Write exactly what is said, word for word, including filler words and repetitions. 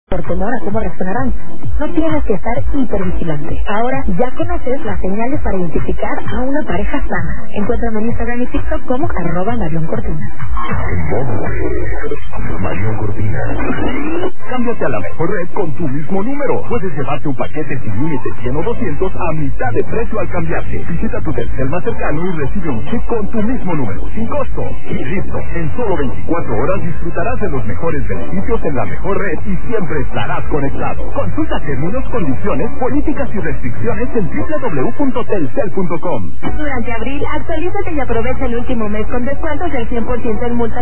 por temor a cómo reaccionarán. No tienes que estar hipervigilante. Ahora ya conoces las señales para identificar a una pareja sana. Encuéntrame en Instagram y TikTok como arroba Marion Cortina. Marion Cortina. Cámbiate a la mejor red con tu mismo número. Puedes llevarte un paquete sin límite cien o doscientos a mitad de precio al cambiarte. Visita tu Telcel más cercano y recibe un chip con tu mismo número, sin costo. Y listo, en solo veinticuatro horas disfrutarás de los mejores beneficios en la mejor red y siempre estarás conectado. Consulta términos, condiciones, políticas y restricciones en doble u doble u doble u punto telcel punto com. Durante abril, actualízate y aprovecha el último mes con descuentos del cien por ciento en multa